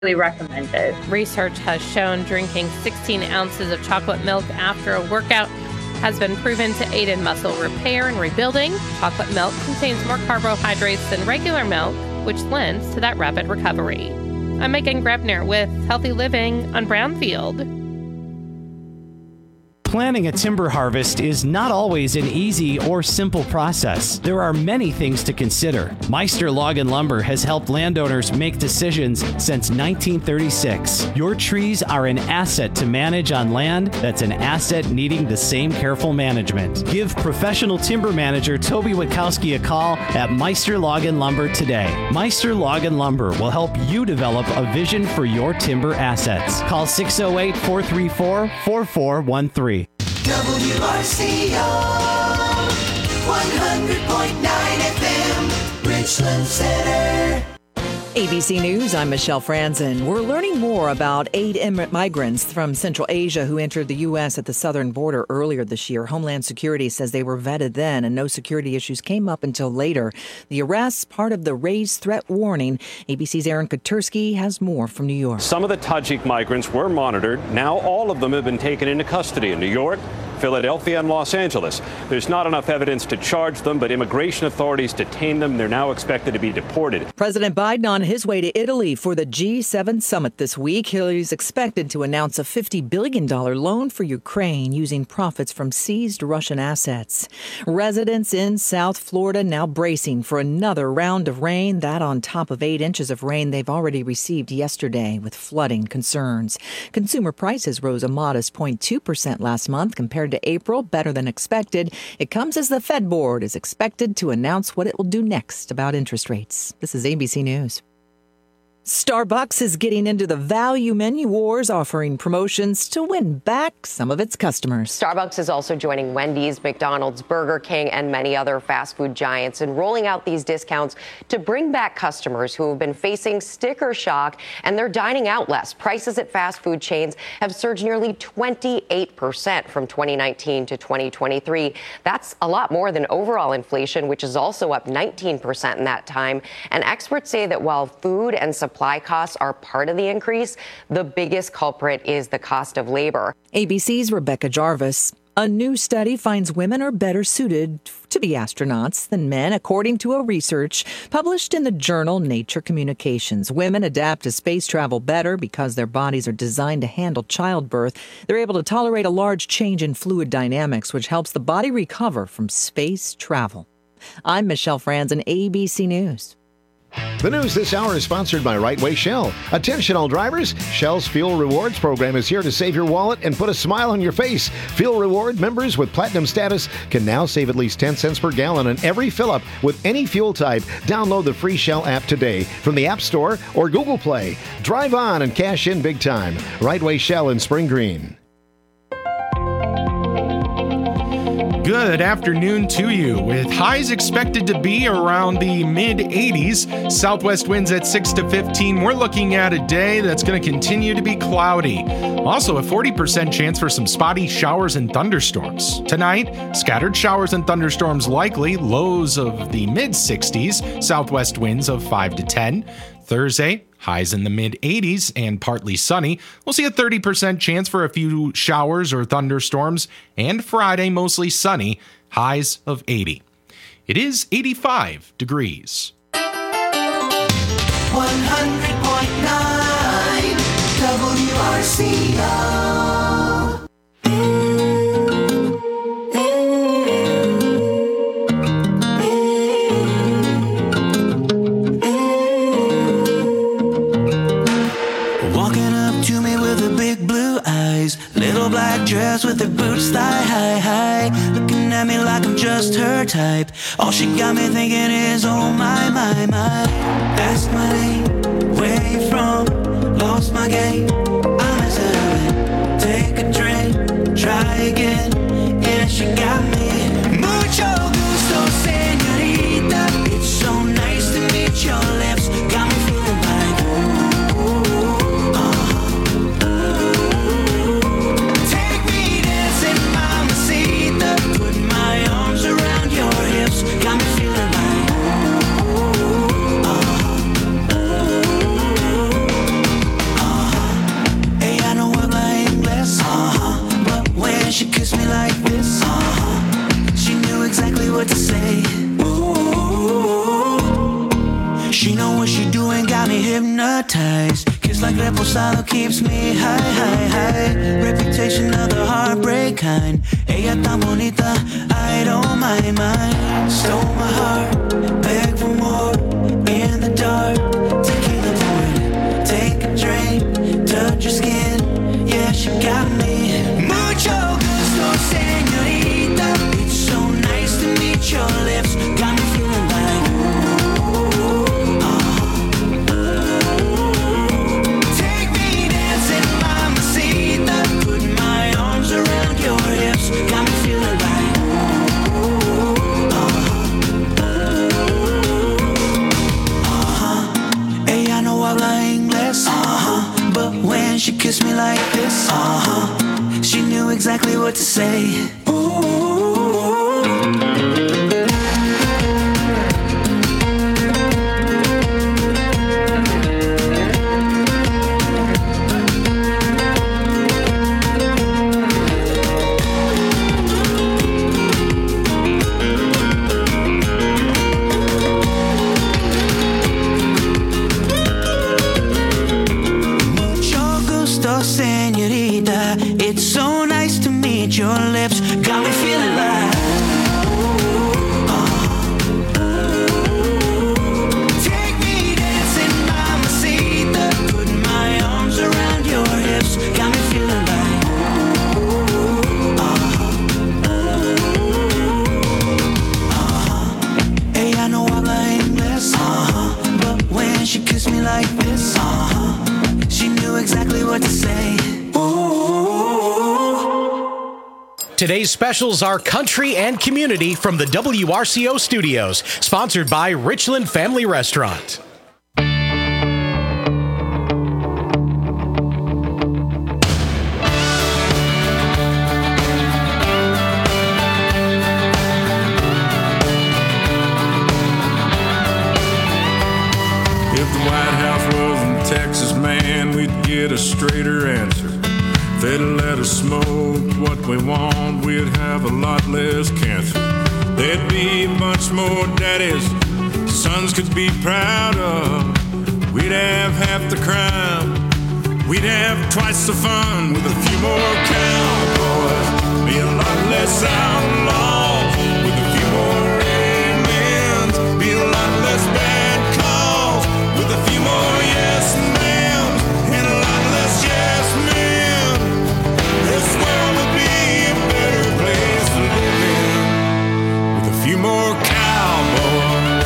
recommended. Research has shown drinking 16 ounces of chocolate milk after a workout has been proven to aid in muscle repair and rebuilding. Chocolate milk contains more carbohydrates than regular milk, which lends to that rapid recovery. I'm Megan Grebner with Healthy Living on Brownfield. Planning a timber harvest is not always an easy or simple process. There are many things to consider. Meister Log and Lumber has helped landowners make decisions since 1936. Your trees are an asset to manage on land that's an asset needing the same careful management. Give professional timber manager Toby Witkowski a call at Meister Log and Lumber today. Meister Log and Lumber will help you develop a vision for your timber assets. Call 608-434-4413. WRCO 100.9 FM, Richland Center. ABC News, I'm Michelle Franzen. We're learning more about 8 immigrant migrants from Central Asia who entered the U.S. at the southern border earlier this year. Homeland Security says they were vetted then and no security issues came up until later. The arrests, part of the raised threat warning. ABC's Aaron Katersky has more from New York. Some of the Tajik migrants were monitored. Now all of them have been taken into custody in New York, Philadelphia, and Los Angeles. There's not enough evidence to charge them, but immigration authorities detain them. They're now expected to be deported. President Biden on his way to Italy for the G7 summit this week. He's expected to announce a $50 billion loan for Ukraine using profits from seized Russian assets. Residents in South Florida now bracing for another round of rain, that on top of 8 inches of rain they've already received yesterday with flooding concerns. Consumer prices rose a modest 0.2% last month compared to April, better than expected. It comes as the Fed board is expected to announce what it will do next about interest rates. This is ABC News. Starbucks is getting into the value menu wars, offering promotions to win back some of its customers. Starbucks is also joining Wendy's, McDonald's, Burger King, and many other fast food giants in rolling out these discounts to bring back customers who have been facing sticker shock and they're dining out less. Prices at fast food chains have surged nearly 28% from 2019 to 2023. That's a lot more than overall inflation, which is also up 19% in that time. And experts say that while food and supply costs are part of the increase, the biggest culprit is the cost of labor. ABC's Rebecca Jarvis. A new study finds women are better suited to be astronauts than men, according to a research published in the journal Nature Communications. Women adapt to space travel better because their bodies are designed to handle childbirth. They're able to tolerate a large change in fluid dynamics, which helps the body recover from space travel. I'm Michelle Franzen, ABC News. The news this hour is sponsored by Right Way Shell. Attention all drivers, Shell's Fuel Rewards program is here to save your wallet and put a smile on your face. Fuel Reward members with platinum status can now save at least 10 cents per gallon on every fill-up with any fuel type. Download the free Shell app today from the App Store or Google Play. Drive on and cash in big time. Right Way Shell in Spring Green. Good afternoon to you. With highs expected to be around the mid-80s, southwest winds at 6 to 15, we're looking at a day that's going to continue to be cloudy. Also, a 40% chance for some spotty showers and thunderstorms. Tonight, scattered showers and thunderstorms likely, lows of the mid-60s, southwest winds of 5 to 10. Thursday, highs in the mid-80s and partly sunny. We'll see a 30% chance for a few showers or thunderstorms. And Friday, mostly sunny, highs of 80. It is 85 degrees. 100.9 WRCO. Little black dress with her boots thigh high, looking at me like I'm just her type. All she got me thinking is, oh my, my, my. Ask my name, where you from? Lost my game, I'm deserving. Take a drink, try again. Yeah, she got me. Mucho gusto, señorita. It's so nice to meet your lips. Got me feeling like got me feeling like nice. Kiss like reposado keeps me high, high, high. Reputation of the heartbreak kind. Ella tan bonita, I don't mind, mind. Stole my heart, beg for more. In the dark, tequila poured. Take a drink, touch your skin. Yeah, she got me. Mucho gusto, señorita. It's so nice to meet your lips. Got me feeling like take me dancing, mamacita. Put my arms around your hips. Got me feeling like Ella no habla inglés, but when she kissed me like this, she knew exactly what to say. Señorita, it's so nice to meet your lips. Got me feeling like take me dancing, mamacita. Put my arms around your hips. Got me feeling like ella no habla inglés, but when she kissed me like this, she knew exactly what to say. Today's specials are country and community from the WRCO studios, sponsored by Richland Family Restaurant. If the White House wasn't Texas, man, we'd get a straighter answer. If they'd let us smoke what we want, we'd have a lot less cancer. There'd be a bunch more daddies sons could be proud of. We'd have half the crime, we'd have twice the fun. With a few more cowboys, be a lot less outlaws. With a few more amens, be a lot less bad calls. With a few more yes ma'ams and a lot less yes men, this world would be a better place to live in. With a few more cowboys.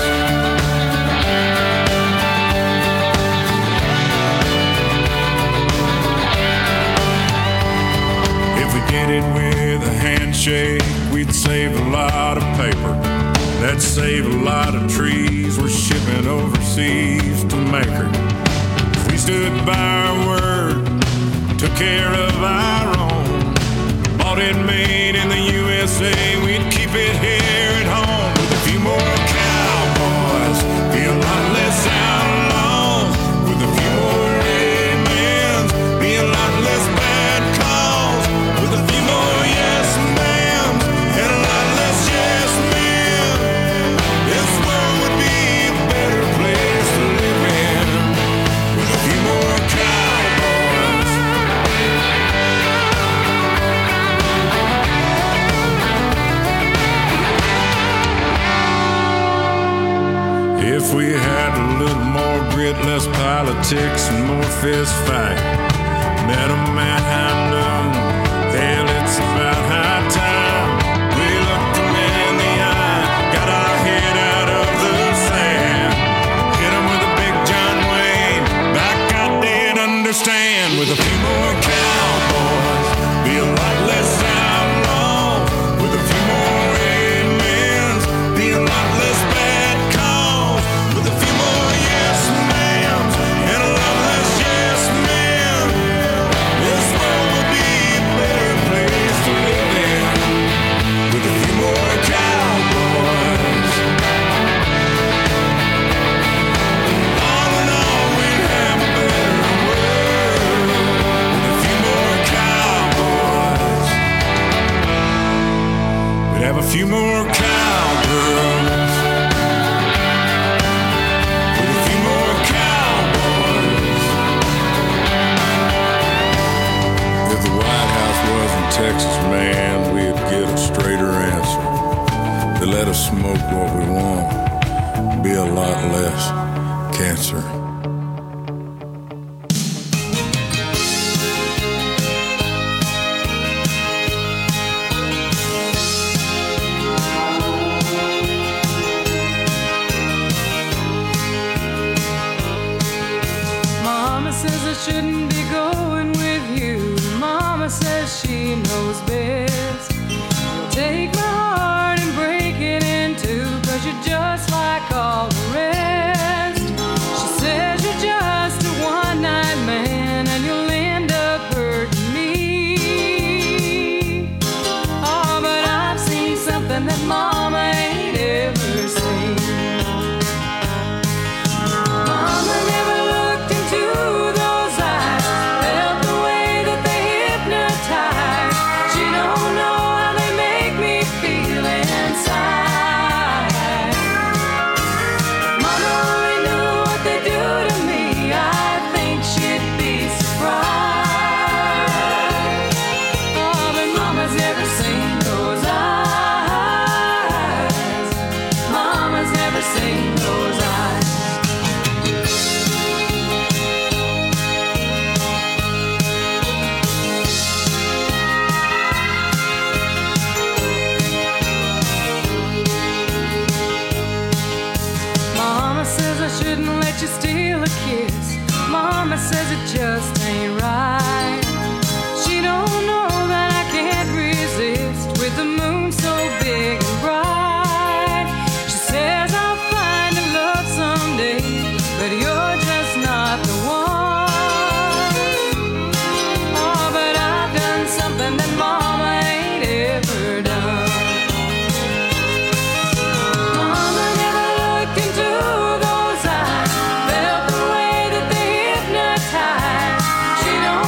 If we did it with a handshake, we'd save a lot of paper. That'd save a lot of trees we're shipping overseas to make her. If we stood by our word, took care of our own, bought it made in the USA, we'd keep it here at home. With a few more cowboys, be a lot less outlaws. With a few more amens, be a lot less bad calls. With a few more yes ma'ams and a lot less yes men, this world would be a better place to live in. With a few more cowboys. If we had a little more grit, less politics and more fist fight, met a man I know, well, it's about high time we looked them in the eye, got our head out of the sand, hit them with a big John Wayne, back out there and understand. With a few more cowboys, be a lot less outlaws. With a few more amens, be a lot less bad calls. With a few more yes ma'ams and a lot less yes men, this world would be a better place to live in. With a few more cowboys. All in all, we'd have a better world. With a few more cowboys. We'd have a few more cowgirls. With a few more cowboys. Texas man, we'd get a straighter answer. They let us smoke what we want, be a lot less cancer. Mama says I shouldn't be going with you. Mama says she knows best. You'll take my heart and break it in two, 'cause you're just like all the rest. She says you're just a one-night man and you'll end up hurting me. Oh, but I've seen something that Mama ain't ever seen. Mama never looked into those eyes, felt the way that they hypnotize. She don't know how they make me feel inside. Mama only knew what they do to me, I think she'd be surprised. Oh, but Mama's never seen those eyes. Mama's never seen those eyes. Mama says I shouldn't let you steal a kiss. Mama says it just ain't right. She don't know that I can't resist with the moon so big and bright. She says I'll find a love someday, but you're just not the one. Oh, but I've done something that Mama ain't ever done. Mama never looked into those eyes, felt the way that they hypnotize. She don't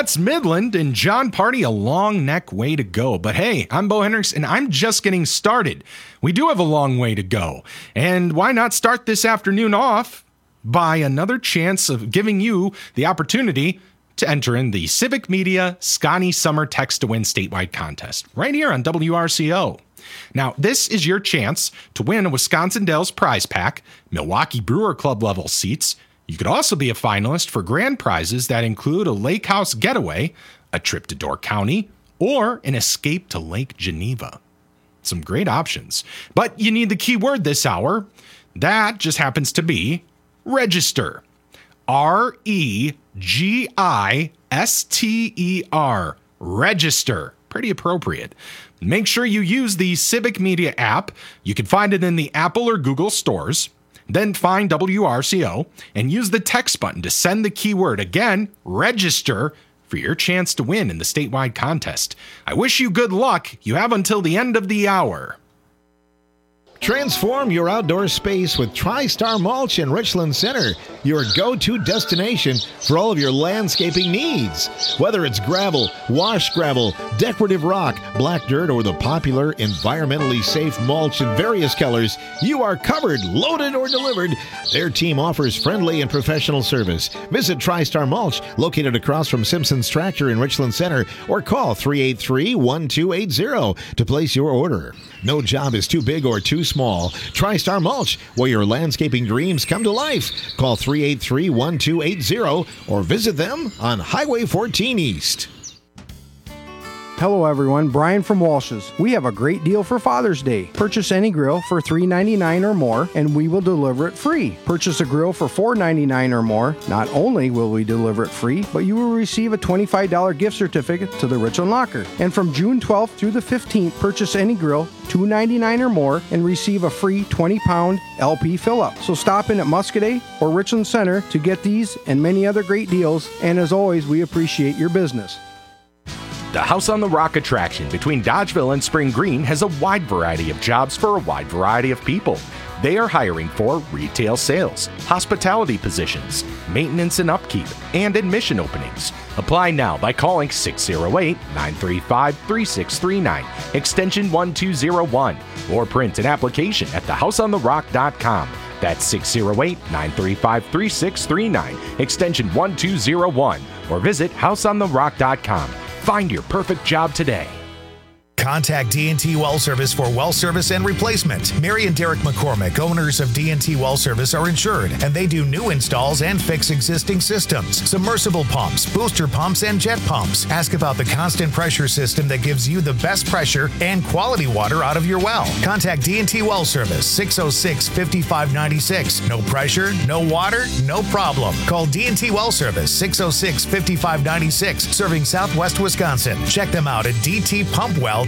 Beth's Midland and John Party a long neck way to go. But hey, I'm Bo Hendricks and I'm just getting started. We do have a long way to go. And why not start this afternoon off by another chance of giving you the opportunity to enter in the Civic Media Scotty Summer Text to Win statewide contest right here on WRCO. Now, this is your chance to win a Wisconsin Dells prize pack, Milwaukee Brewer Club level seats. You could also be a finalist for grand prizes that include a lake house getaway, a trip to Door County, or an escape to Lake Geneva. Some great options. But you need the key word this hour. That just happens to be register. REGISTER. Register. Pretty appropriate. Make sure you use the Civic Media app. You can find it in the Apple or Google stores. Then find WRCO and use the text button to send the keyword. Again, register for your chance to win in the statewide contest. I wish you good luck. You have until the end of the hour. Transform your outdoor space with TriStar Mulch in Richland Center, your go-to destination for all of your landscaping needs. Whether it's gravel, wash gravel, decorative rock, black dirt, or the popular environmentally safe mulch in various colors, you are covered, loaded, or delivered. Their team offers friendly and professional service. Visit TriStar Mulch, located across from Simpson's Tractor in Richland Center, or call 383-1280 to place your order. No job is too big or too small. TriStar Mulch, where your landscaping dreams come to life. Call 383-1280 or visit them on Highway 14 East. Hello everyone, Brian from Walsh's. We have a great deal for Father's Day. Purchase any grill for $3.99 or more and we will deliver it free. Purchase a grill for $4.99 or more. Not only will we deliver it free, but you will receive a $25 gift certificate to the Richland Locker. And from June 12th through the 15th, purchase any grill, $2.99 or more, and receive a free 20-pound LP fill-up. So stop in at Muscadet or Richland Center to get these and many other great deals. And as always, we appreciate your business. The House on the Rock attraction between Dodgeville and Spring Green has a wide variety of jobs for a wide variety of people. They are hiring for retail sales, hospitality positions, maintenance and upkeep, and admission openings. Apply now by calling 608-935-3639, extension 1201, or print an application at thehouseontherock.com. That's 608-935-3639, extension 1201, or visit houseontherock.com. Find your perfect job today. Contact D&T Well Service for well service and replacement. Mary and Derek McCormick, owners of D&T Well Service, are insured, and they do new installs and fix existing systems, submersible pumps, booster pumps, and jet pumps. Ask about the constant pressure system that gives you the best pressure and quality water out of your well. Contact D&T Well Service, 606-5596. No pressure, no water, no problem. Call D&T Well Service, 606-5596, serving Southwest Wisconsin. Check them out at dtpumpwell.com.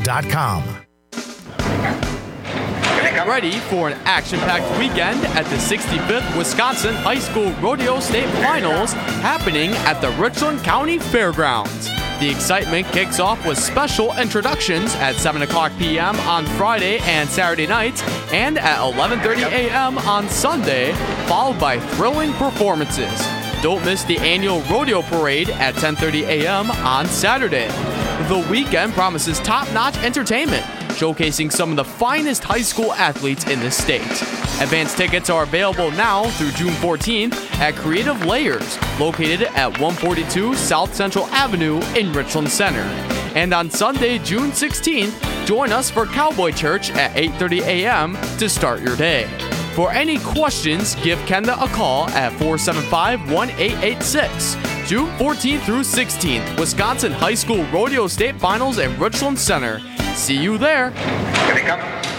Ready for an action-packed weekend at the 65th Wisconsin High School Rodeo State Finals happening at the Richland County Fairgrounds. The excitement kicks off with special introductions at 7 o'clock p.m. on Friday and Saturday nights and at 11:30 a.m. on Sunday, followed by thrilling performances. Don't miss the annual rodeo parade at 10:30 a.m. on Saturday. The weekend promises top-notch entertainment, showcasing some of the finest high school athletes in the state. Advance tickets are available now through June 14th at Creative Layers, located at 142 South Central Avenue in Richland Center. And on Sunday, June 16th, join us for Cowboy Church at 8:30 a.m. to start your day. For any questions, give Kenda a call at 475-1886. June 14th through 16th, Wisconsin High School Rodeo State Finals in Richland Center. See you there. Here they come.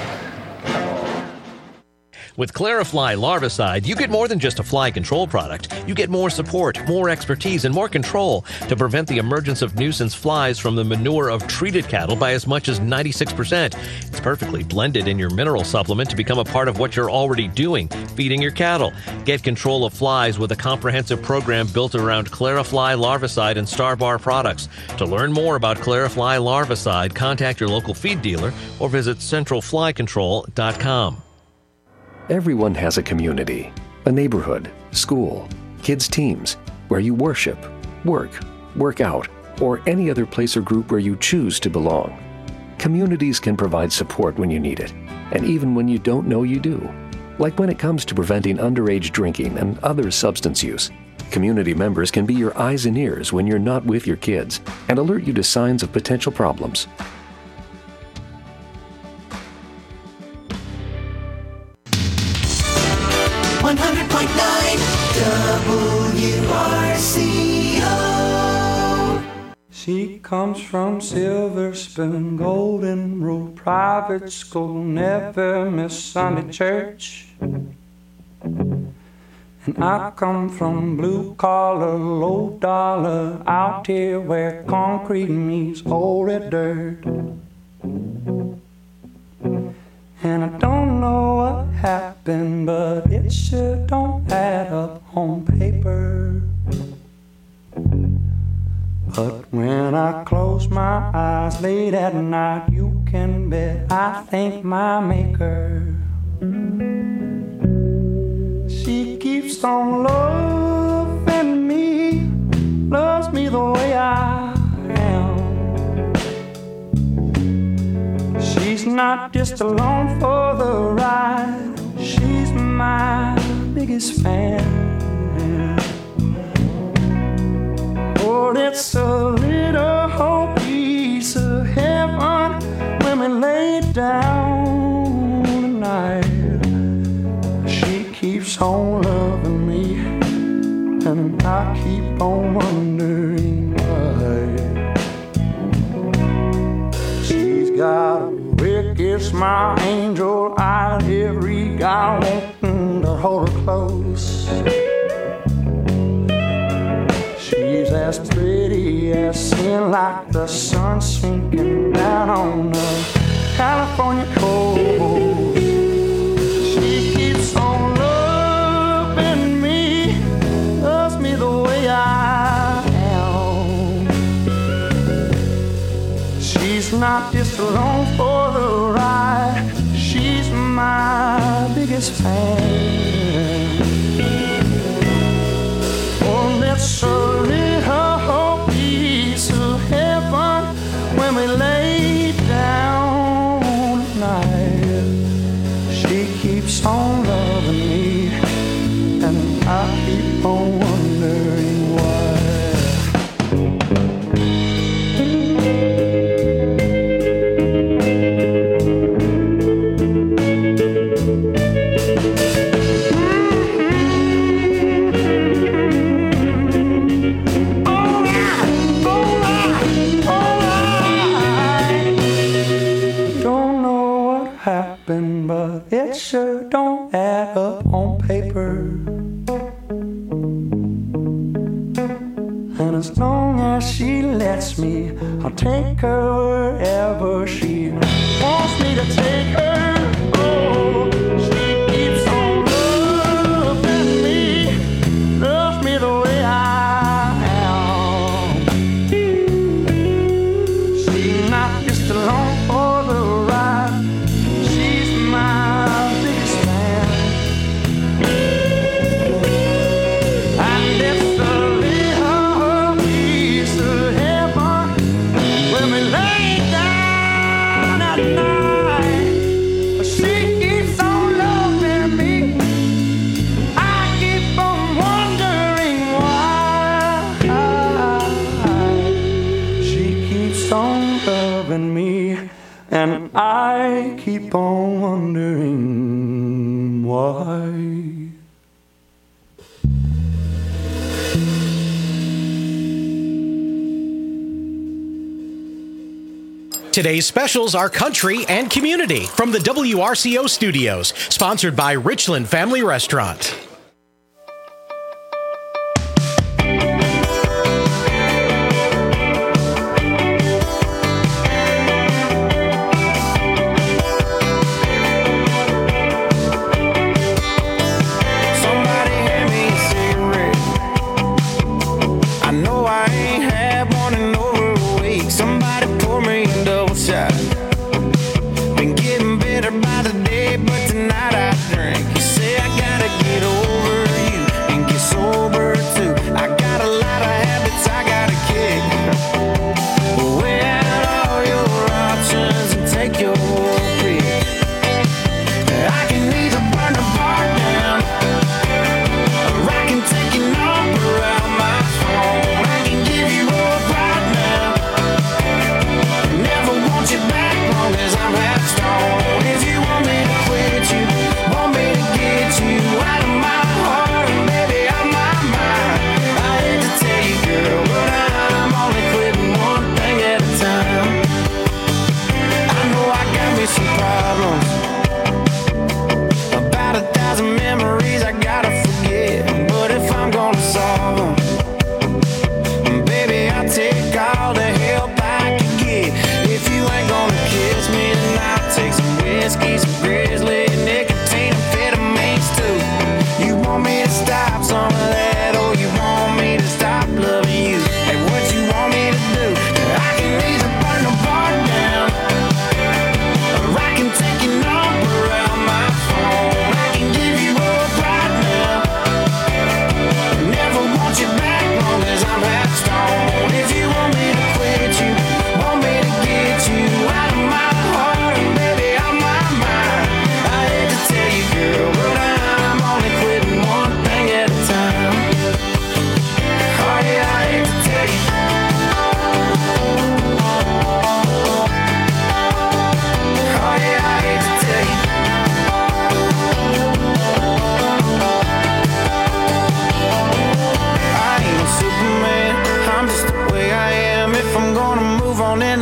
With Clarifly Larvicide, you get more than just a fly control product. You get more support, more expertise, and more control to prevent the emergence of nuisance flies from the manure of treated cattle by as much as 96%. It's perfectly blended in your mineral supplement to become a part of what you're already doing, feeding your cattle. Get control of flies with a comprehensive program built around Clarifly Larvicide and Starbar products. To learn more about Clarifly Larvicide, contact your local feed dealer or visit centralflycontrol.com. Everyone has a community, a neighborhood, school, kids' teams, where you worship, work out, or any other place or group where you choose to belong. Communities can provide support when you need it, and even when you don't know you do. Like when it comes to preventing underage drinking and other substance use. Community members can be your eyes and ears when you're not with your kids and alert you to signs of potential problems. She comes from Silver Spoon, Golden Rule Private School, never miss Sunday church. And I come from blue collar, low dollar, out here where concrete meets old red dirt. And I don't know what happened, but it sure don't add up on paper. But when I close my eyes late at night, you can bet I thank my maker. She keeps on loving me, loves me the way I am. She's not just along for the ride, she's my biggest fan. Oh, it's a little piece of heaven when we lay down tonight. She keeps on loving me, and I keep on wondering why. She's got a wicked smile, angel eyes, every guy wanting to hold her close. She's as pretty as sin, like the sun sinking down on the California coast. She keeps on loving me, loves me the way I am. She's not just along for the ride, she's my biggest fan. Oh, that's a little piece of heaven when we lay down tonight. She keeps on loving me, and I keep on wondering why. But it sure don't add up on paper. And as long as she lets me, I'll take her wherever she wants me to take her. Oh, she keeps on loving me, loves me the way I am. She's not just along for the ride, my biggest fan. And it's a little piece of heaven when we lay down at night. She keeps on loving me, I keep on wondering why. She keeps on loving me, and I keep on wondering why. Today's specials are country and community from the WRCO studios, sponsored by Richland Family Restaurant.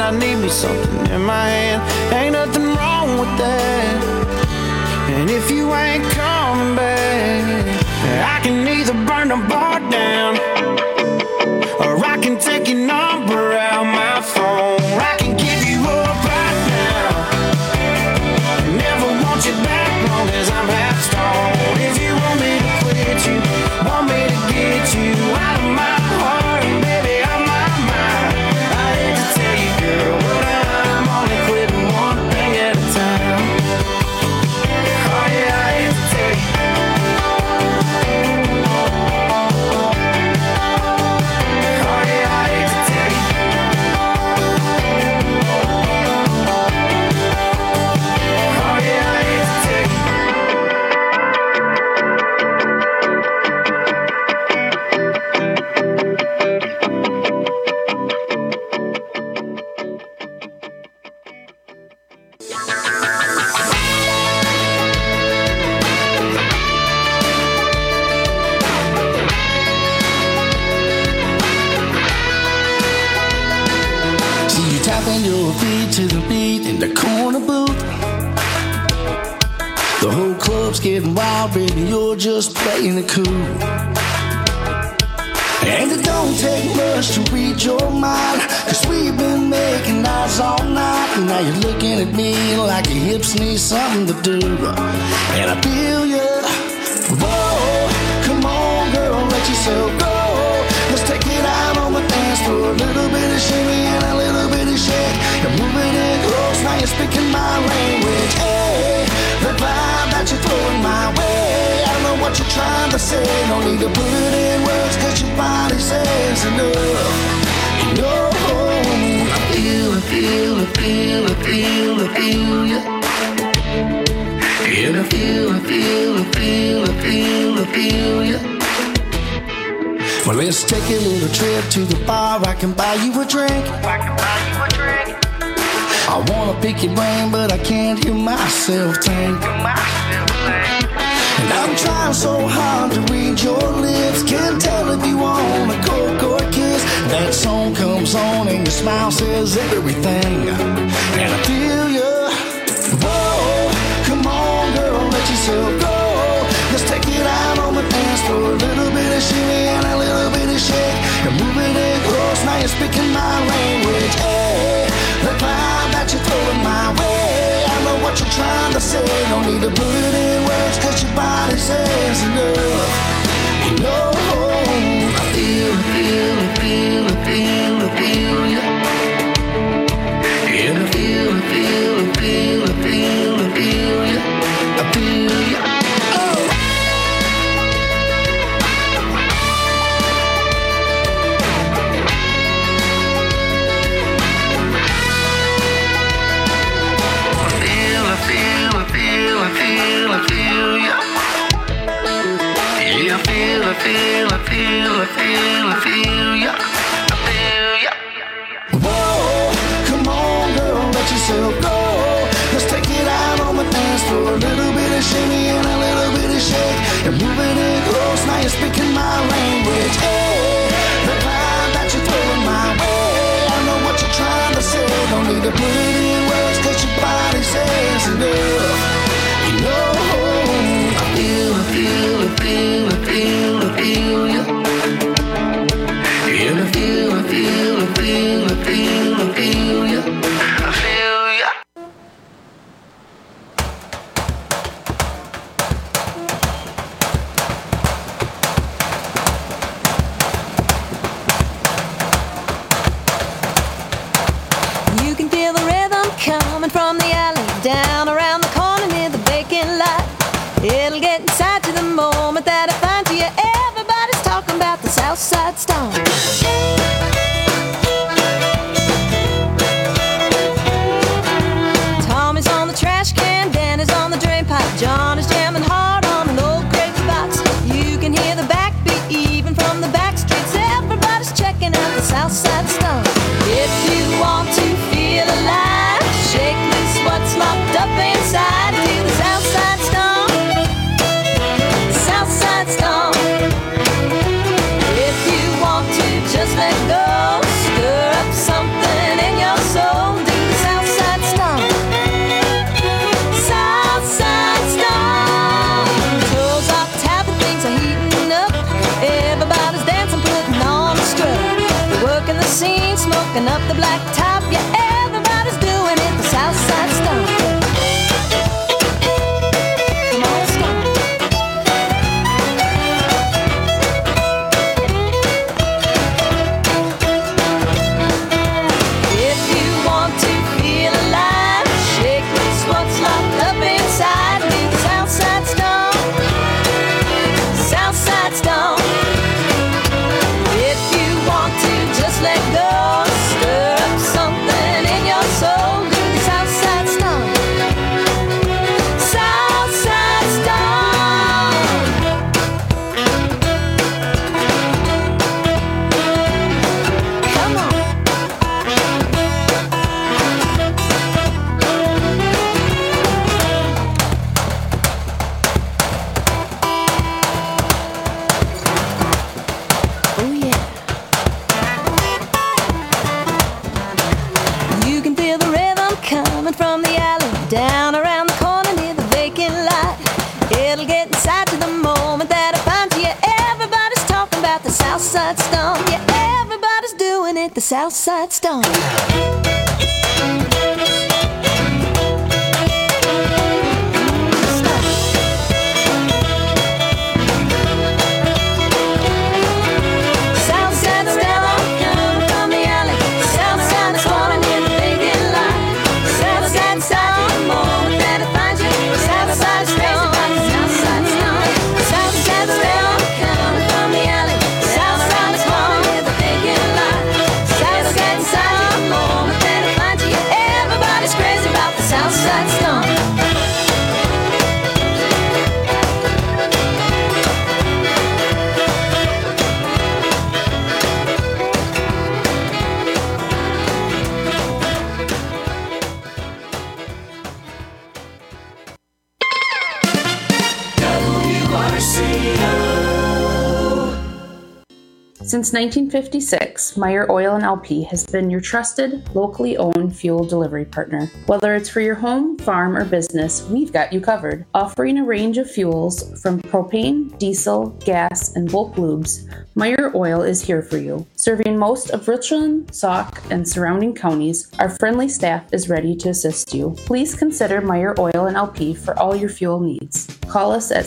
I need me something in my hand. Ain't nothing wrong with that. And if you ain't coming back, I can either burn the bar down, or I can take your number out my phone. I can give you up right now, never want you back long as I'm half stoned. If you want me to quit you, want me to get you out of my heart, baby, out my mind. I hate to tell you, girl, but I'm only quitting one thing at a time. Oh yeah, I hate to tell you. To the beat in the corner booth. The whole club's getting wild, baby, you're just playing it cool. And it don't take much to read your mind, 'cause we've been making eyes all night. And now you're looking at me like your hips need something to do. And I feel you. Whoa, come on girl, let yourself go. Let's take it out on the dance floor. A little bit of shimmy and a little bit of shake. You're moving in close, now you're speaking my language. Hey, the vibe that you're throwing my way, I don't know what you're trying to say. No need to put it in words, 'cause your body says enough. You know, I feel, I feel, I feel, I feel, I feel you. And I feel, I feel, I feel, I feel, I feel you. Well, let's take a little trip to the bar. I can buy you a drink. I wanna pick your brain, but I can't hear myself think. And I'm trying so hard to read your lips. Can't tell if you want a cold or a kiss. That song comes on and your smile says everything. And I feel you. Whoa, come on girl, let yourself go. Let's take it out on the dance floor. A little bit of shimmy and a little bit of shake. You're moving in close, now you're speaking my language. Hey, the vibe that you're throwing my way, I know what you're trying to say. Don't need to put it in words, 'cause your body says enough. You know, I feel, I feel, I feel, I feel, I feel you. And I feel, I feel, I feel, I feel, I feel you. I feel you. I feel ya. Yeah, I feel, I feel, I feel, I feel, I feel ya. I feel ya. Whoa, come on girl, let yourself go. Let's take it out on the dance floor. A little bit of shimmy and a little bit of shake. You're moving in close, now you're speaking my language. Hey, the vibe that you're throwing my way, I know what you're trying to say. Don't need to put it in words, 'cause your body says enough. You know, I feel, I feel, I feel, I feel, I feel you. And I feel, I feel, I feel, I feel, I feel you. I feel ya. You can feel the rhythm coming from the alley, down around the corner near the vacant lot. It'll get inside to the moment that I find you. Everybody's talking about the Southside Stomp. Tommy's on the trash can, Danny's on the drain pipe, John is jamming hard on an old great box. You can hear the backbeat even from the back streets. Everybody's checking out the Southside Stomp. If you want to feel alive, shake loose what's locked up inside. Feel the Southside Stomp. Southside Stomp. If you want blacktop, yeah, everybody's doing it. The South Side Stomp. Come on, stomp. If you want to feel alive, shake loose what's locked up inside. Do the South Side Stomp. South Side Stomp. If you want to just let go, stir up something in your soul, do the South Side Stomp. South Side Stomp. Come on. Oh yeah. You can feel the rhythm coming from the alley, down around the corner near the vacant lot. It'll get inside to the moment that I find you. Yeah, everybody's talking about the South Side Stomp. Yeah, everybody's doing it, the South Side Stomp. South Side Stomp, coming from the alley. South Side Stomp, near the vacant lot. South Side Stomp, the moment that I find you. South Side Stomp, South Side Stomp. South Side Stomp, coming from the alley. South Side Stomp, near the vacant lot. South Side Stomp, the moment that I find you. Everybody's crazy about the South Side Stomp. Since 1956, Meyer Oil & LP has been your trusted, locally owned fuel delivery partner. Whether it's for your home, farm, or business, we've got you covered. Offering a range of fuels from propane, diesel, gas, and bulk lubes, Meyer Oil is here for you. Serving most of Richland, Sauk, and surrounding counties, our friendly staff is ready to assist you. Please consider Meyer Oil & LP for all your fuel needs. Call us at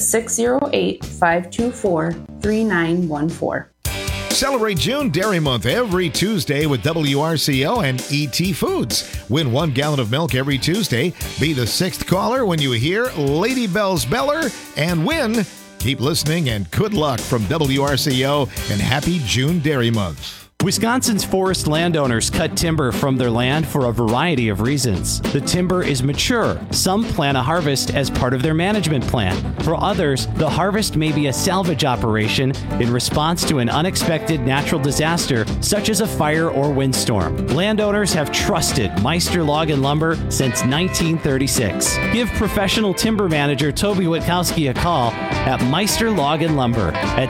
608-524-3914. Celebrate June Dairy Month every Tuesday with WRCO and ET Foods. Win 1 gallon of milk every Tuesday. Be the 6th caller when you hear Lady Bell's Beller and win. Keep listening and good luck from WRCO and happy June Dairy Month. Wisconsin's forest landowners cut timber from their land for a variety of reasons. The timber is mature. Some plan a harvest as part of their management plan. For others, the harvest may be a salvage operation in response to an unexpected natural disaster, such as a fire or windstorm. Landowners have trusted Meister Log and Lumber since 1936. Give professional timber manager Toby Witkowski a call at Meister Log and Lumber at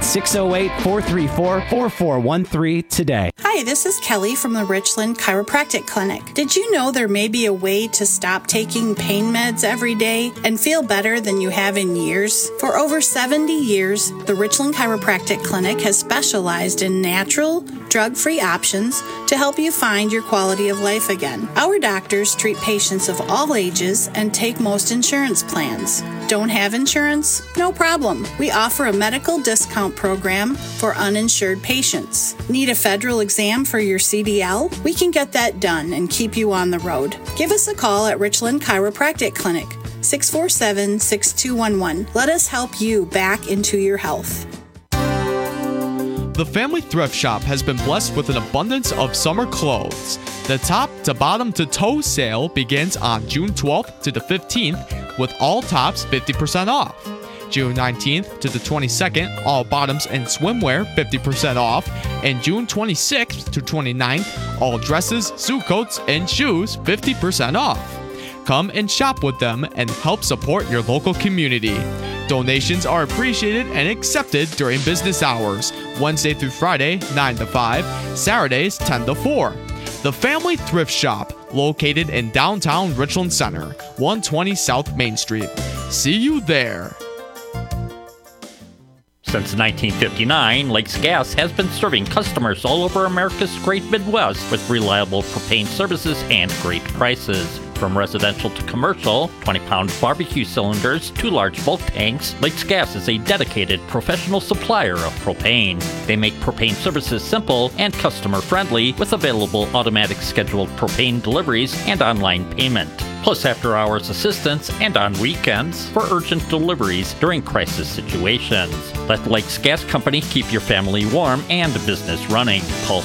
608-434-4413 today. Hi, this is Kelly from the Richland Chiropractic Clinic. Did you know there may be a way to stop taking pain meds every day and feel better than you have in years? For over 70 years, the Richland Chiropractic Clinic has specialized in natural, drug-free options to help you find your quality of life again. Our doctors treat patients of all ages and take most insurance plans. Don't have insurance? No problem. We offer a medical discount program for uninsured patients. Need a federal exam for your CDL? We can get that done and keep you on the road. Give us a call at Richland Chiropractic Clinic, 647-6211. Let us help you back into your health. The Family Thrift Shop has been blessed with an abundance of summer clothes. The top to bottom to toe sale begins on June 12th to the 15th with all tops 50% off. June 19th to the 22nd, all bottoms and swimwear 50% off. And June 26th to 29th, all dresses, suit coats, and shoes 50% off. Come and shop with them and help support your local community. Donations are appreciated and accepted during business hours, Wednesday through Friday, 9 to 5, Saturdays, 10 to 4. The Family Thrift Shop, located in downtown Richland Center, 120 South Main Street. See you there. Since 1959, Lakes Gas has been serving customers all over America's great Midwest with reliable propane services and great prices. From residential to commercial, 20-pound barbecue cylinders to large bulk tanks, Lakes Gas is a dedicated professional supplier of propane. They make propane services simple and customer-friendly with available automatic scheduled propane deliveries and online payment, plus after-hours assistance and on weekends for urgent deliveries during crisis situations. Let Lakes Gas Company keep your family warm and business running. Call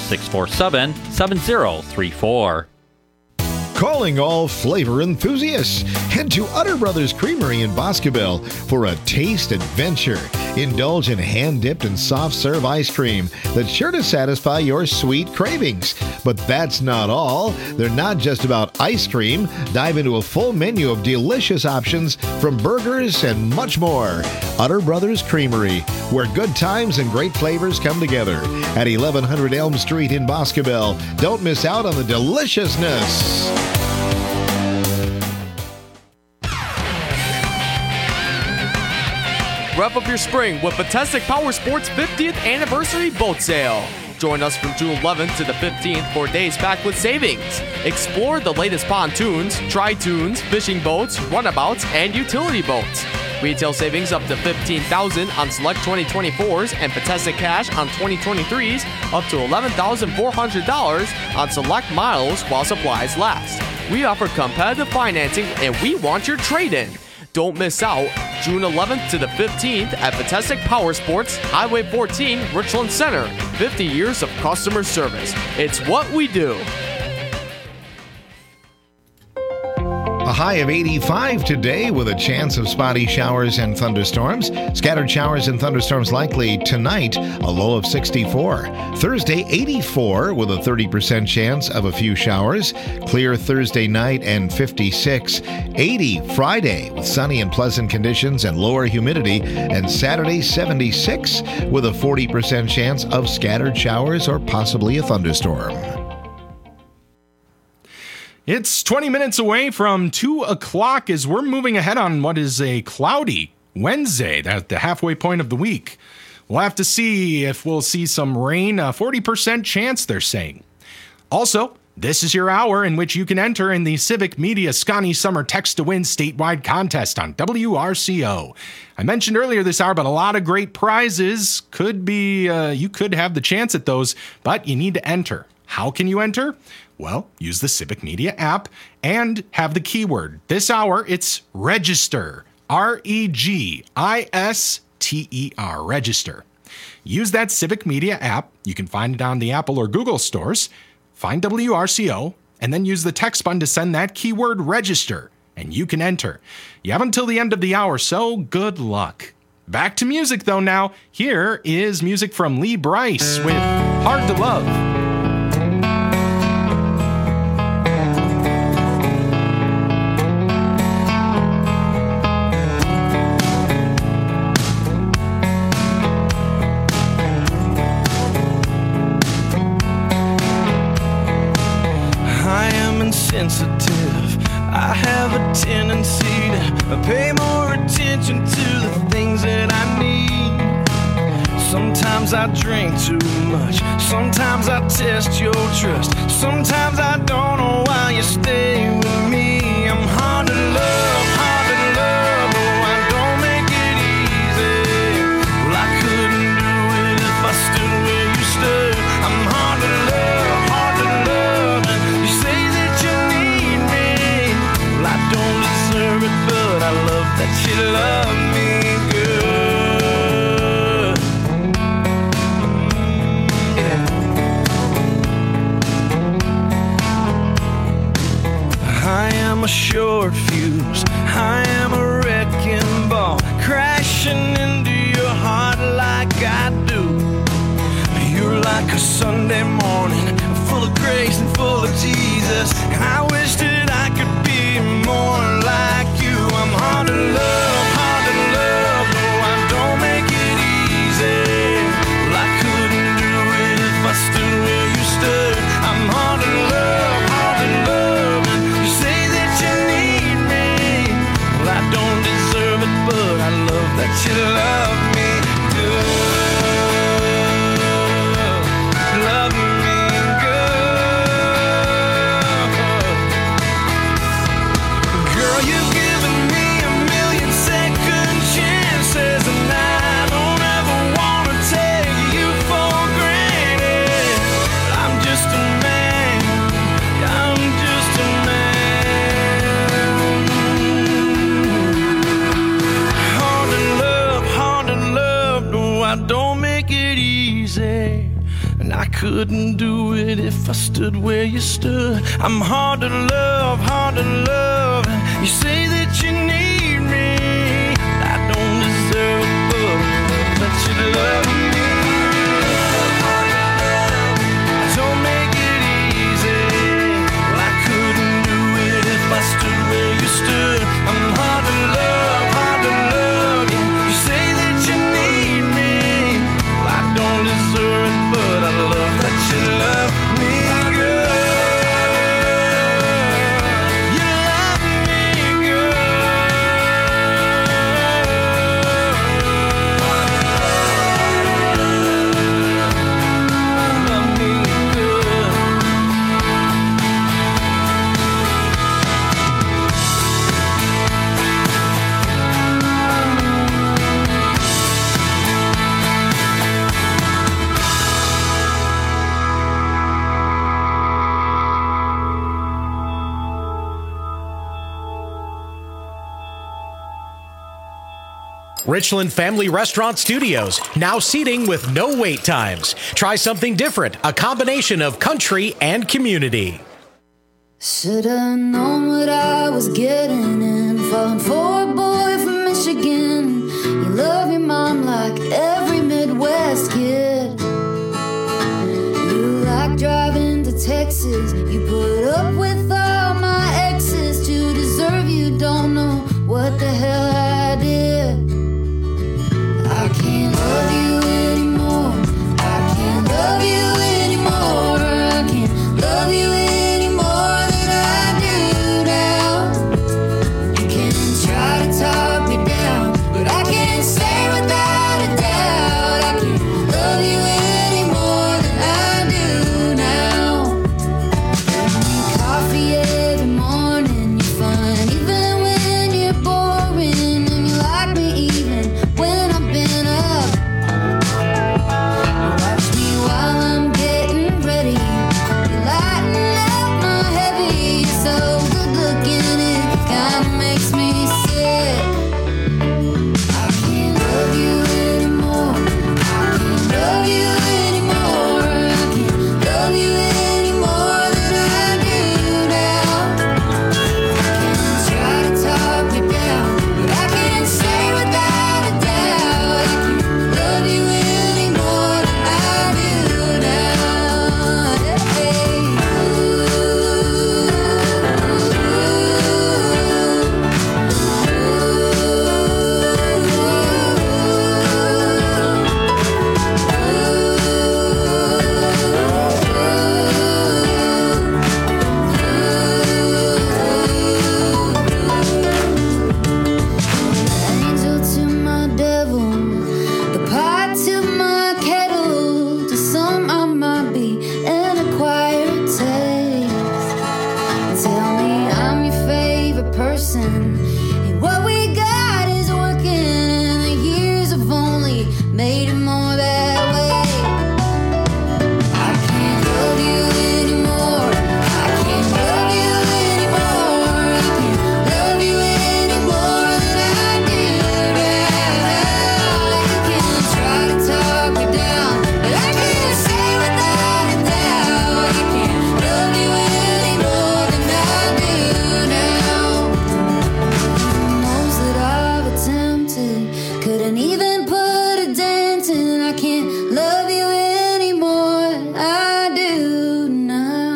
647-7034. Calling all flavor enthusiasts. Head to Utter Brothers Creamery in Boscobel for a taste adventure. Indulge in hand-dipped and soft-serve ice cream that's sure to satisfy your sweet cravings. But that's not all. They're not just about ice cream. Dive into a full menu of delicious options from burgers and much more. Utter Brothers Creamery, where good times and great flavors come together. At 1100 Elm Street in Boscobel. Don't miss out on the deliciousness. Rev up your spring with Fantastic Power Sports 50th Anniversary Boat Sale. Join us from June 11th to the 15th for days packed with savings. Explore the latest pontoons, tri-toons, fishing boats, runabouts, and utility boats. Retail savings up to $15,000 on select 2024s and Fantastic cash on 2023s, up to $11,400 on select models while supplies last. We offer competitive financing and we want your trade-in. Don't miss out. June 11th to the 15th at Fantastic Power Sports, Highway 14, Richland Center. 50 years of customer service. It's what we do. A high of 85 today with a chance of spotty showers and thunderstorms. Scattered showers and thunderstorms likely tonight, a low of 64. Thursday, 84 with a 30% chance of a few showers. Clear Thursday night and 56. 80 Friday with sunny and pleasant conditions and lower humidity. And Saturday, 76 with a 40% chance of scattered showers or possibly a thunderstorm. It's 20 minutes away from 2 o'clock as we're moving ahead on what is a cloudy Wednesday, at the halfway point of the week. We'll have to see if we'll see some rain, a 40% chance, they're saying. Also, this is your hour in which you can enter in the Civic Media Scotty Summer Text to Win statewide contest on WRCO. I mentioned earlier this hour, but a lot of great prizes could be, you could have the chance at those, but you need to enter. How can you enter? Well, use the Civic Media app and have the keyword. This hour, it's register. R-E-G-I-S-T-E-R, register. Use that Civic Media app. You can find it on the Apple or Google stores. Find WRCO, and then use the text button to send that keyword register, and you can enter. You have until the end of the hour, so good luck. Back to music, though, now. Here is music from Lee Brice with Hard to Love. Sensitive. I have a tendency to pay more attention to the things that I need. Sometimes I drink too much. Sometimes I test your trust. Sometimes I don't know why you stay with me. I'm hard to love, hard to love. Oh, I don't make it easy. Well, I couldn't do it if I stood where you stood. I'm hard to love, hard to love. And you say that you need me. Well, I don't deserve it, but I love that you love me good. I am a short fuse, I am a wrecking ball, crashing into your heart like I do. You're like a Sunday morning, full of grace and full of Jesus. I wish that I could be more like you. I'm hard to love, no, I don't make it easy. Well, I couldn't do it if I stood where you stood. I'm hard to love, and you say that you need me. Well, I don't deserve it, but I love that you love me good. couldn't do it if I stood where you stood. I'm hard to love, and you say that you need me. I don't deserve it, but you love me. Don't make it easy. Well, I couldn't do it if I stood where you stood. I'm hard to love, yeah. You say that you need me. Well, I don't deserve it, but I love that you love me, girl. You love me, Richland Family Restaurant Studios, now seating with no wait times. Try something different, a combination of country and community. Should've known what I was getting in, falling for a boy from Michigan. You love your mom like every Midwest kid. You like driving to Texas. You put up with all my exes to deserve you. Don't know what the hell I did. I can't love you anymore. I can't love you anymore. I can't love you anymore than I do now. You can try to talk me down, but I can't say without a doubt. I can't love you anymore than I do now. Give me coffee every morning. You're fun even when you're boring, and you like me even when I've been up. Watch me while I'm getting ready. You're lighting up my heavy. You're so good looking, it kinda makes me sick. I can't love you anymore. I can't love you anymore. I can't love you anymore than I do now. I can try to talk you down, but I can't say without a doubt. I can't love you anymore than I do now. Angel to my devil, the pot to my kettle. To some I might be an acquired taste. Tell me I'm your favorite person, and what we got is working, and the years have only made it more that way. I can't love you anymore. I can't love you anymore. I can't love you anymore than I do now. You can try to talk me down, but I can't say without a doubt. I can't love you anymore than I do now. Most that I've attempted couldn't even put a dent in. I can't love you anymore. I do now.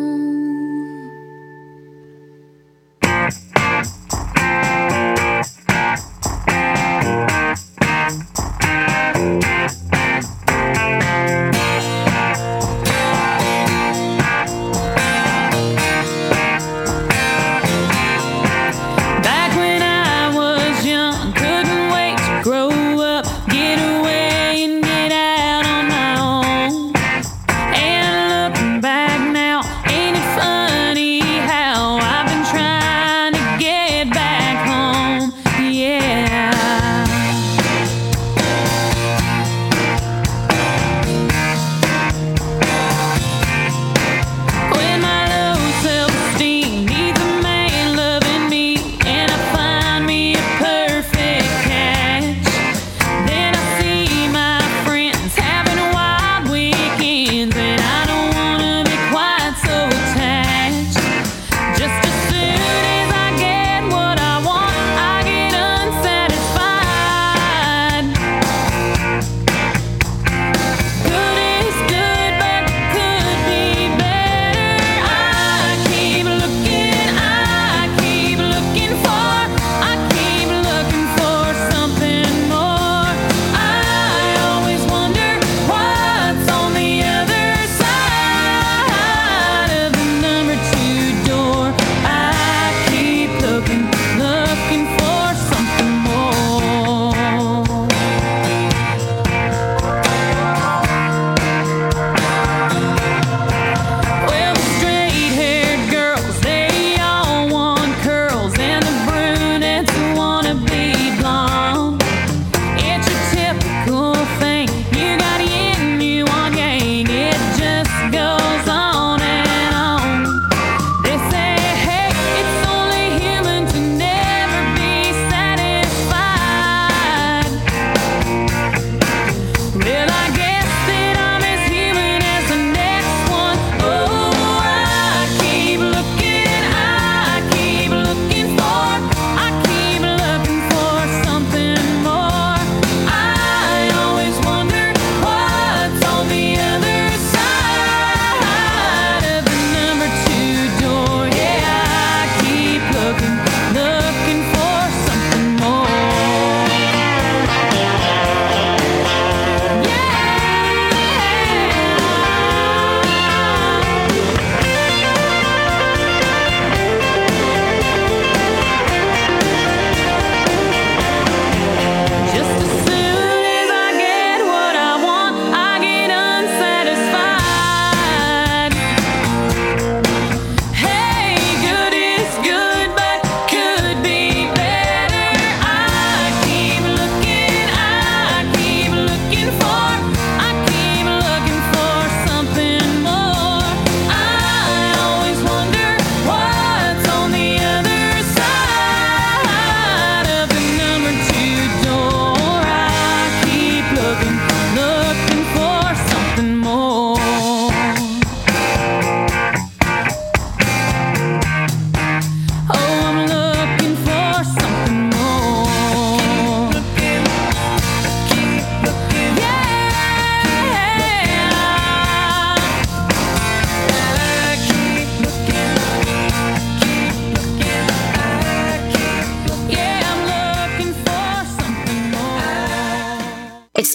Back when I was young, couldn't wait to grow up, get away and get out on my own. And looking back now, ain't it funny how I've been trying to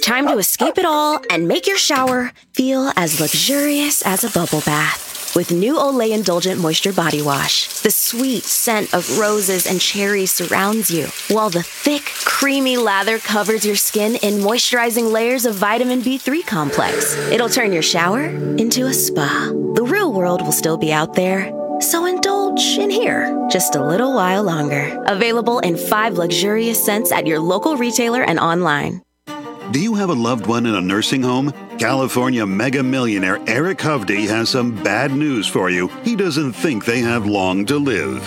Time to escape it all and make your shower feel as luxurious as a bubble bath. With new Olay Indulgent Moisture Body Wash, the sweet scent of roses and cherries surrounds you, while the thick, creamy lather covers your skin in moisturizing layers of vitamin B3 complex. It'll turn your shower into a spa. The real world will still be out there, so indulge in here just a little while longer. Available in 5 luxurious scents at your local retailer and online. Do you have a loved one in a nursing home? California mega millionaire Eric Hovde has some bad news for you. He doesn't think they have long to live.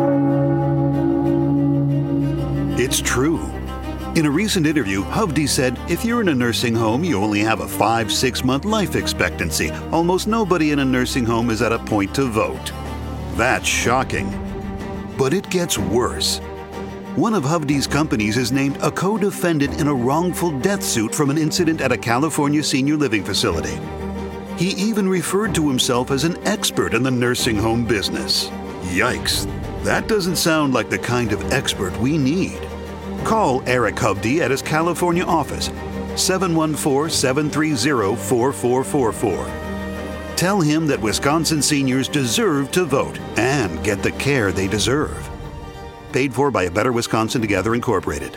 It's true. In a recent interview, Hovde said, if you're in a nursing home, you only have a 5-6 month life expectancy. Almost nobody in a nursing home is at a point to vote. That's shocking. But it gets worse. One of Hovde's companies is named a co-defendant in a wrongful death suit from an incident at a California senior living facility. He even referred to himself as an expert in the nursing home business. Yikes, that doesn't sound like the kind of expert we need. Call Eric Hovde at his California office, 714-730-4444. Tell him that Wisconsin seniors deserve to vote and get the care they deserve. Paid for by A Better Wisconsin Together Incorporated.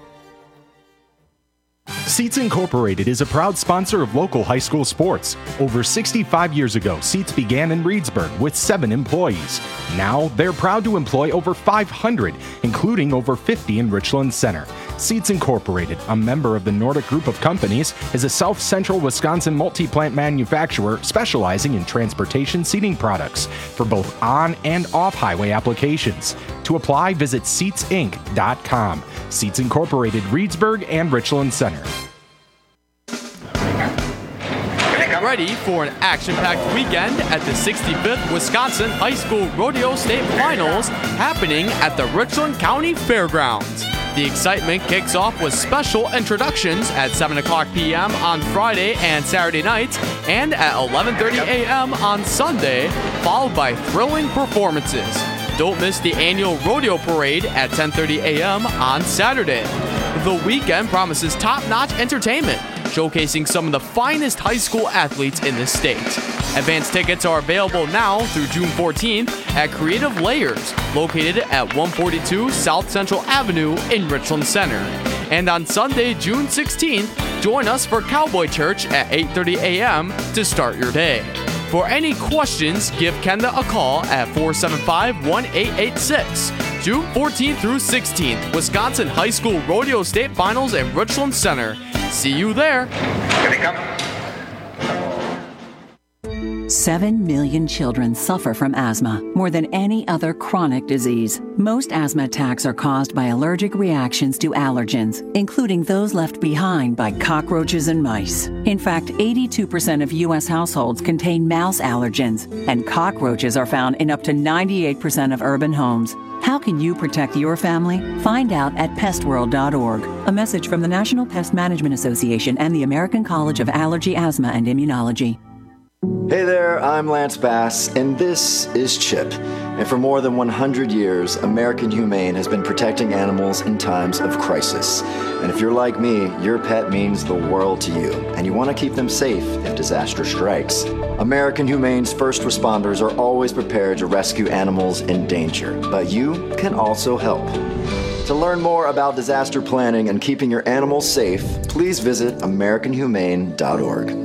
Seats Incorporated is a proud sponsor of local high school sports. Over 65 years ago, Seats began in Reedsburg with 7 employees. Now, they're proud to employ over 500, including over 50 in Richland Center. Seats Incorporated, a member of the Nordic Group of Companies, is a South Central Wisconsin multi-plant manufacturer specializing in transportation seating products for both on- and off-highway applications. To apply, visit SeatsInc.com. Seats Incorporated, Reedsburg and Richland Center. Get ready for an action-packed weekend at the 65th Wisconsin High School Rodeo State Finals happening at the Richland County Fairgrounds. The excitement kicks off with special introductions at 7 o'clock p.m. on Friday and Saturday nights and at 11:30 a.m. on Sunday, followed by thrilling performances. Don't miss the annual rodeo parade at 10:30 a.m. on Saturday. The weekend promises top-notch entertainment, showcasing some of the finest high school athletes in the state. Advance tickets are available now through June 14th at Creative Layers, located at 142 South Central Avenue in Richland Center. And on Sunday, June 16th, join us for Cowboy Church at 8:30 a.m. to start your day. For any questions, give Kenda a call at 475-1886. June 14th through 16th, Wisconsin High School Rodeo State Finals in Richland Center. See you there. Here they come. 7 million children suffer from asthma, more than any other chronic disease. Most asthma attacks are caused by allergic reactions to allergens, including those left behind by cockroaches and mice. In fact, 82% of U.S. households contain mouse allergens, and cockroaches are found in up to 98% of urban homes. How can you protect your family? Find out at pestworld.org. A message from the National Pest Management Association and the American College of Allergy, Asthma, and Immunology. Hey there, I'm Lance Bass, and this is CHIP. And for more than 100 years, American Humane has been protecting animals in times of crisis. And if you're like me, your pet means the world to you, and you want to keep them safe if disaster strikes. American Humane's first responders are always prepared to rescue animals in danger, but you can also help. To learn more about disaster planning and keeping your animals safe, please visit AmericanHumane.org.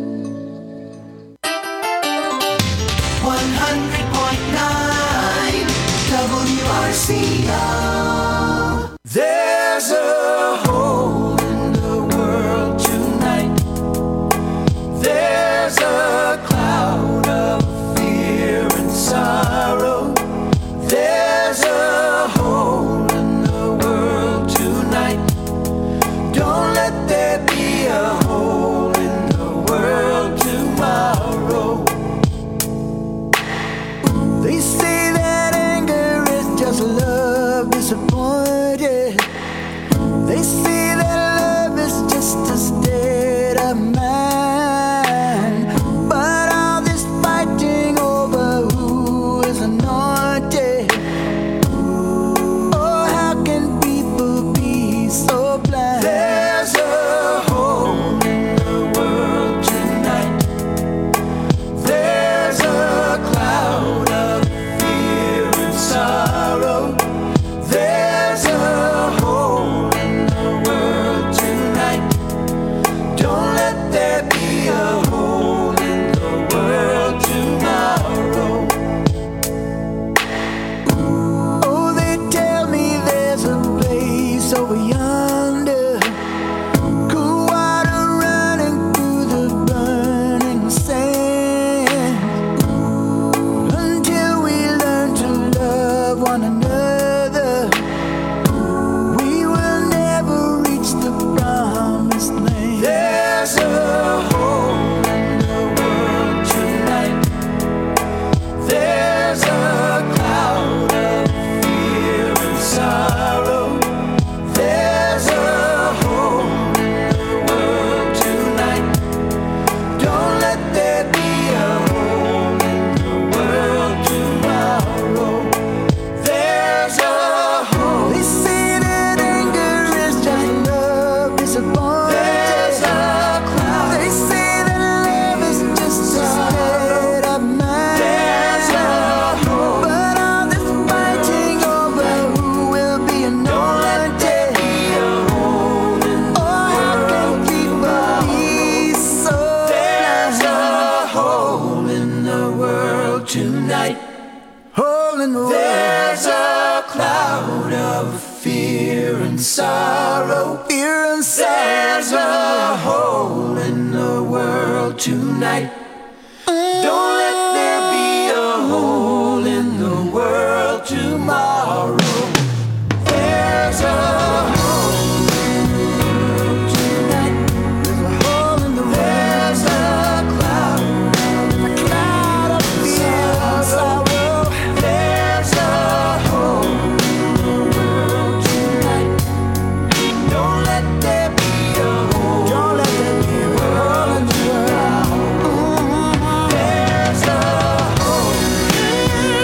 100.9 WRCO. There's a hole in the world tonight. There's a cloud of fear and sorrow. There's a hole in the world tonight. Don't let there be a hole in the world tomorrow. They say that anger is just love disappointed. sorrow, fear and sorrow. There's a hole in the world tonight. Don't let there be a hole in the world tomorrow. There's a hole in the world tonight. There's a hole in the world. There's a cloud of fear and sorrow. There's a hole in the world tonight. Don't let there be a hole. Don't let there be a hole in the world. There's a hole in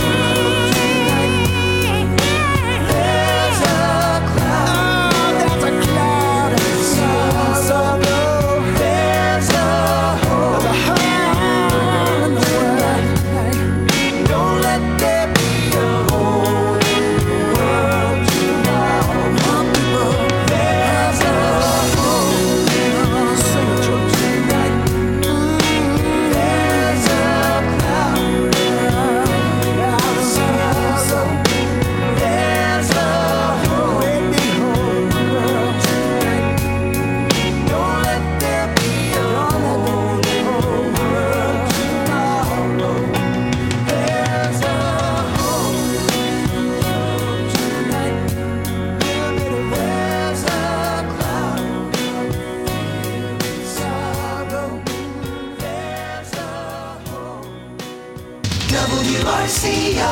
the world tonight. There's a cloud of sorrow. There's a hole in the world. Don't let there be a hole in the world tomorrow. There's a hole in the world tonight. There's a cloud of sorrow. There's a hole in the world tonight. Don't let there be a hole in the world tomorrow. There's a hole in the world tonight. There's a cloud of fear and sorrow. There's a hole. WRCO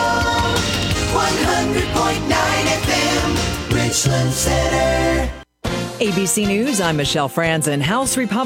100.9 FM, Richland Center. ABC News, I'm Michelle Franzen. House Republicans